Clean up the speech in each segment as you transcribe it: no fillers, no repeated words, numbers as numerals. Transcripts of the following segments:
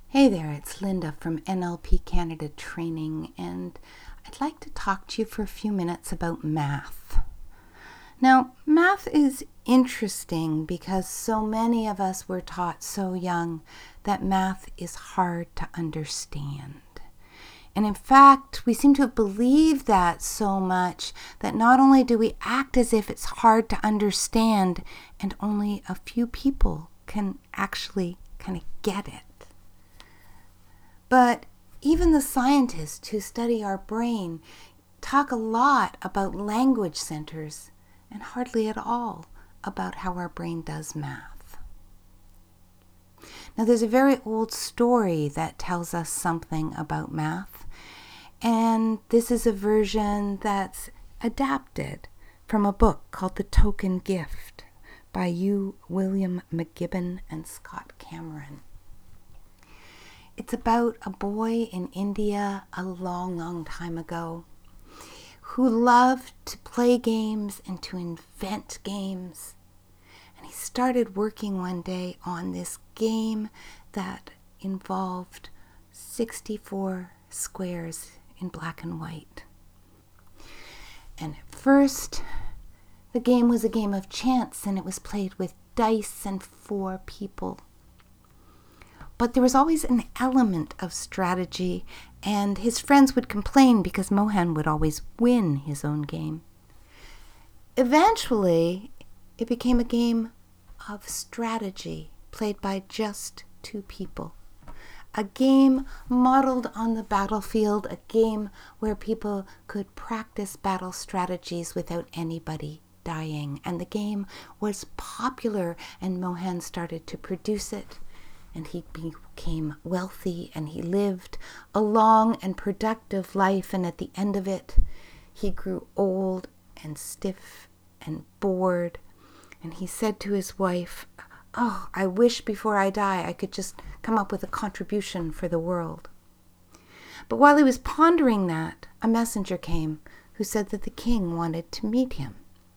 Hey there, it's Linda from NLP Canada Training, and I'd like to talk to you for a few minutes about math. Now, math is interesting because so many of us were taught so young that math is hard to understand. And in fact, we seem to have believed that so much that not only do we act as if it's hard to understand, and only a few people can actually kind of get it. But even the scientists who study our brain talk a lot about language centers and hardly at all about how our brain does math. Now, there's a very old story that tells us something about math, and this is a version that's adapted from a book called The Token Gift by William McGibbon and Scott Cameron. It's about a boy in India a long, long time ago who loved to play games and to invent games. And he started working one day on this game that involved 64 squares in black and white. And at first, the game was a game of chance, and it was played with dice and 4 people. But there was always an element of strategy, and his friends would complain because Mohan would always win his own game. Eventually, it became a game of strategy played by just 2 people. A game modeled on the battlefield, a game where people could practice battle strategies without anybody dying. And the game was popular, and Mohan started to produce it. And he became wealthy, and he lived a long and productive life. And at the end of it, he grew old and stiff and bored. And he said to his wife, "Oh, I wish before I die I could just come up with a contribution for the world." But while he was pondering that, a messenger came who said that the king wanted to meet him.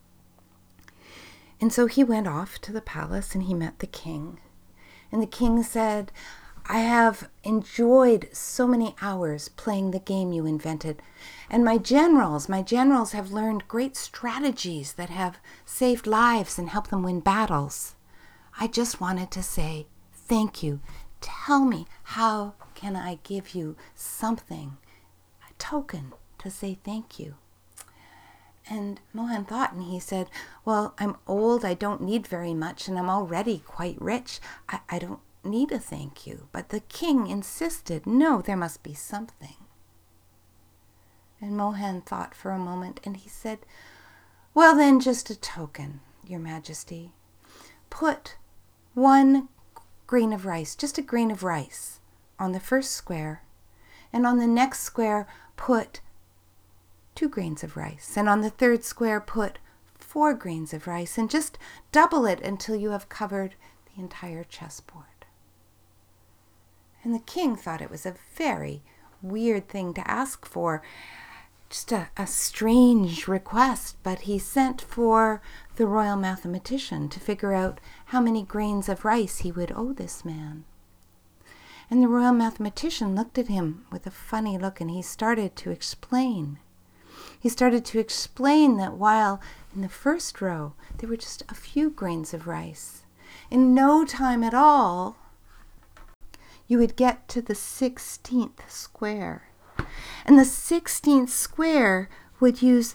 And so he went off to the palace and he met the king. And the king said, "I have enjoyed so many hours playing the game you invented. And my generals have learned great strategies that have saved lives and helped them win battles. I just wanted to say thank you. Tell me, how can I give you something, a token to say thank you?" And Mohan thought, and he said, "Well, I'm old, I don't need very much, and I'm already quite rich. I don't need a thank you." But the king insisted, "No, there must be something." And Mohan thought for a moment, and he said, "Well then, just a token, Your Majesty. Put 1 grain of rice, just a grain of rice, on the first square, and on the next square put 2 grains of rice, and on the third square put 4 grains of rice, and just double it until you have covered the entire chessboard." And the king thought it was a very weird thing to ask for, just a strange request, but he sent for the royal mathematician to figure out how many grains of rice he would owe this man. And the royal mathematician looked at him with a funny look, and he started to explain. He started to explain that while in the first row there were just a few grains of rice, in no time at all you would get to the 16th square. And the 16th square would use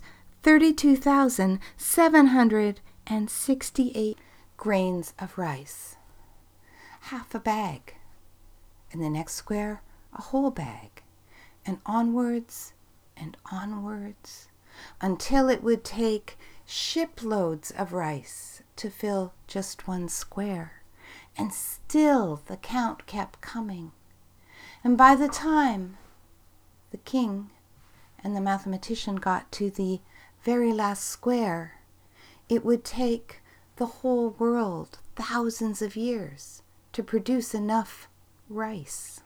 32,768 grains of rice. Half a bag. And the next square, a whole bag. And onwards and onwards, until it would take shiploads of rice to fill just 1 square. And still the count kept coming. And by the time the king and the mathematician got to the very last square, it would take the whole world thousands of years to produce enough rice.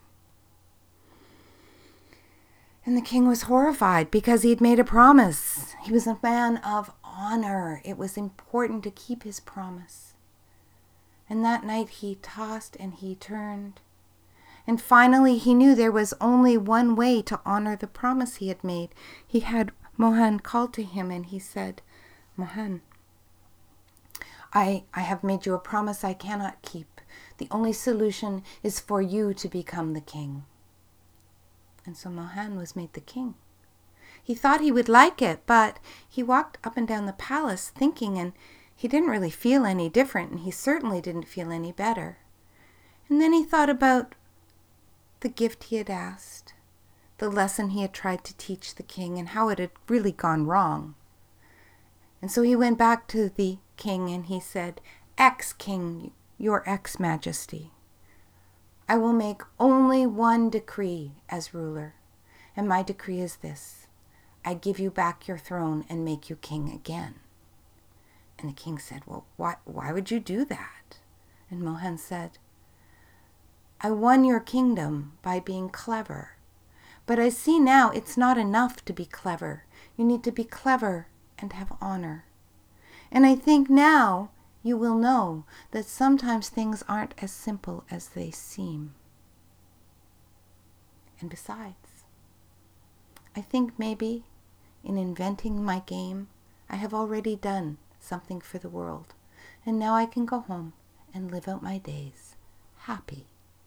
And the king was horrified because he'd made a promise. He was a man of honor. It was important to keep his promise. And that night he tossed and he turned, And finally, he knew there was only one way to honor the promise he had made. He had Mohan called to him and he said, "Mohan, I have made you a promise I cannot keep. The only solution is for you to become the king." And so Mohan was made the king. He thought he would like it, but he walked up and down the palace thinking, and he didn't really feel any different, and he certainly didn't feel any better. And then he thought about the gift he had asked, the lesson he had tried to teach the king, and how it had really gone wrong. And so he went back to the king and he said, "Ex-king, your ex-majesty, I will make only one decree as ruler, and my decree is this: I give you back your throne and make you king again." And the king said, "Well, why would you do that?" And Mohan said, "I won your kingdom by being clever, but I see now it's not enough to be clever. You need to be clever and have honor. And I think now you will know that sometimes things aren't as simple as they seem. And besides, I think maybe in inventing my game, I have already done something for the world, and now I can go home and live out my days happy."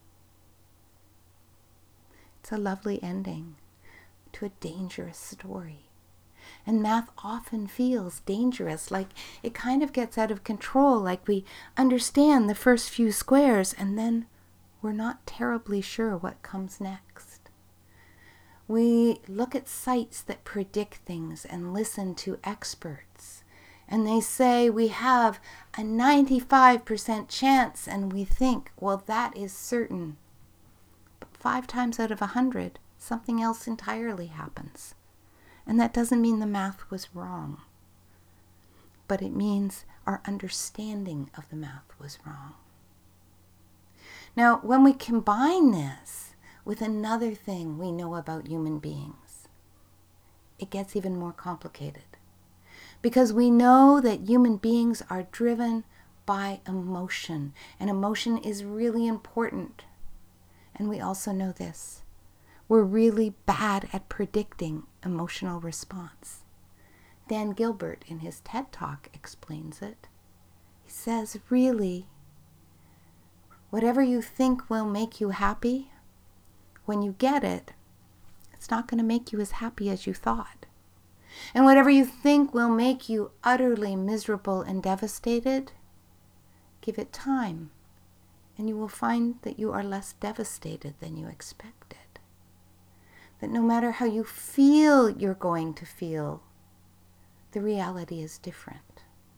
It's a lovely ending to a dangerous story. And math often feels dangerous, like it kind of gets out of control, like we understand the first few squares and then we're not terribly sure what comes next. We look at sites that predict things and listen to experts, and they say we have a 95% chance, and we think, well, that is certain. But 5 times out of 100, something else entirely happens. And that doesn't mean the math was wrong, but it means our understanding of the math was wrong. Now, when we combine this with another thing we know about human beings, it gets even more complicated. Because we know that human beings are driven by emotion, and emotion is really important. And we also know this: we're really bad at predicting emotional response. Dan Gilbert, in his TED Talk, explains it. He says, really, whatever you think will make you happy, when you get it, it's not going to make you as happy as you thought. And whatever you think will make you utterly miserable and devastated, give it time, and you will find that you are less devastated than you expected. That no matter how you feel you're going to feel, the reality is different.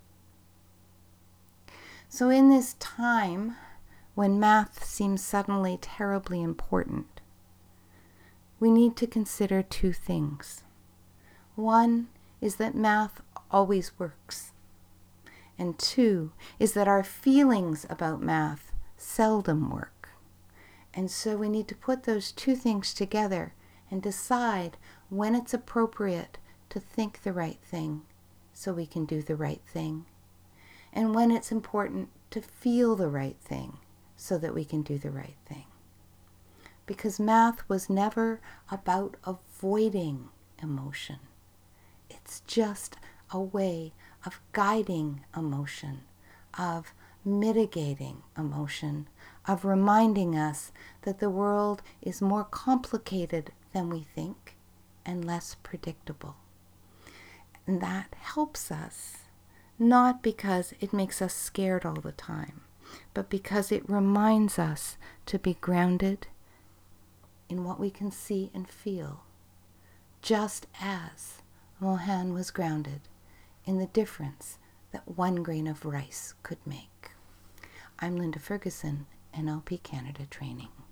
So in this time when math seems suddenly terribly important, we need to consider 2 things. One is that math always works. And 2 is that our feelings about math seldom work. And so we need to put those 2 things together and decide when it's appropriate to think the right thing so we can do the right thing, and when it's important to feel the right thing so that we can do the right thing. Because math was never about avoiding emotion. It's just a way of guiding emotion, of mitigating emotion, of reminding us that the world is more complicated than we think and less predictable. And that helps us, not because it makes us scared all the time, but because it reminds us to be grounded in what we can see and feel, just as Mohan was grounded in the difference that 1 grain of rice could make. I'm Linda Ferguson, NLP Canada Training.